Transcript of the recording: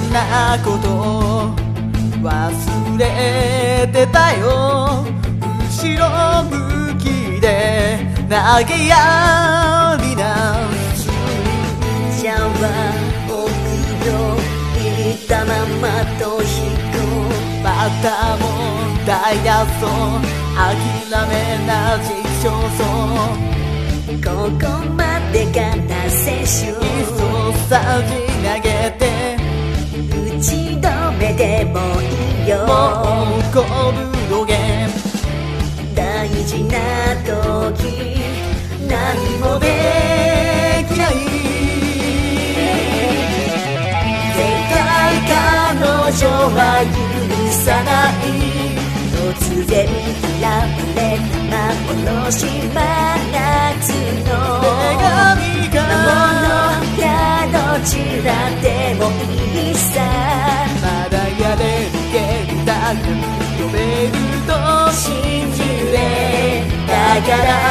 なこと忘れてたよ。後ろ向きで投げやりなシャワーをいたままと引くまた問題だそう諦めな実証そうここまでがな青春そうさじ投げて打ち止めてもいいよもうこぶろげ大事な時何もできない絶対彼女は許さない突然現れた幻真夏の手紙が魔物やどちらでもいいさまだやれるけどだから呼べると信じれだから